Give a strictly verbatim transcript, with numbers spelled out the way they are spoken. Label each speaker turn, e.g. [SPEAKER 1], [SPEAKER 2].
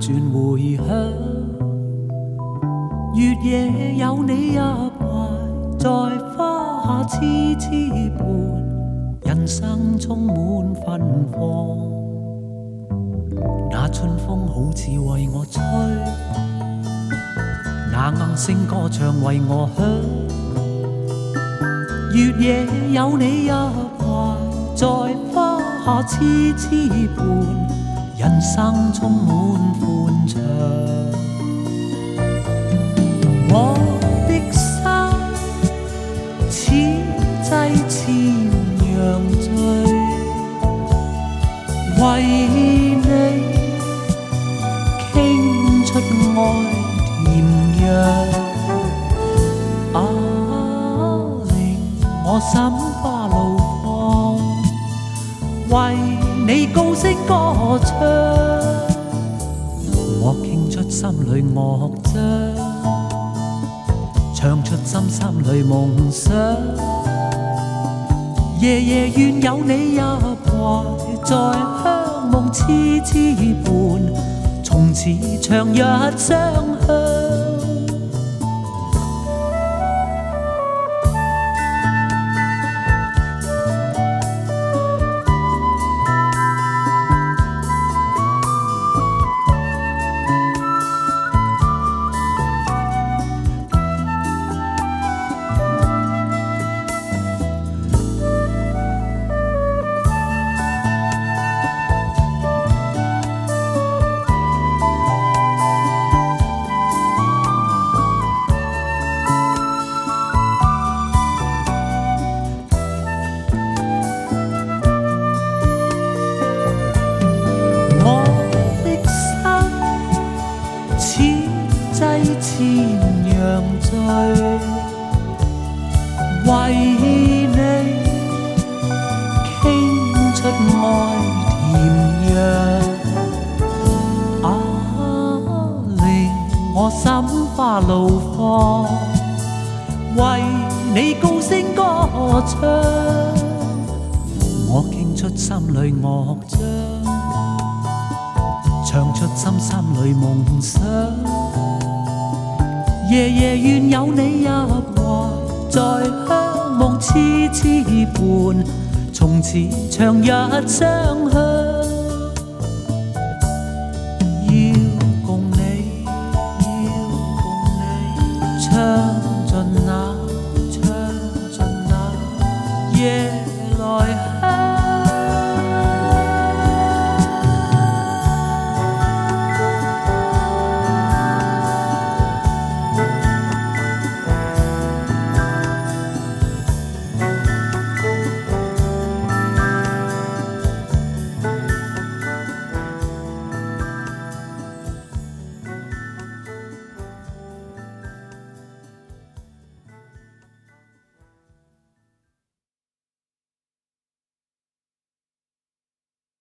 [SPEAKER 1] 轉回響，月夜有你入懷，在花下痴痴伴，人生充滿芬芳。那春風好似為我吹，那鶯聲歌唱為我響，月夜有你入懷，在花下痴痴伴，人生充滿歡暢。我的心似劑千樣醉，為你傾出愛甜藥，啊，令我心花怒放，為你高聲歌唱，我傾出心裏樂章，唱出心心裏夢想，夜夜願有你入懷，在鄉夢痴痴伴，從此長日相向。千樣醉，為你傾出愛甜藥，啊，令我心花怒放，為你高聲歌唱，我傾出心裏樂章，唱出心心裏夢想，夜夜願有你入懷，在鄉夢痴痴伴，從此長日相向。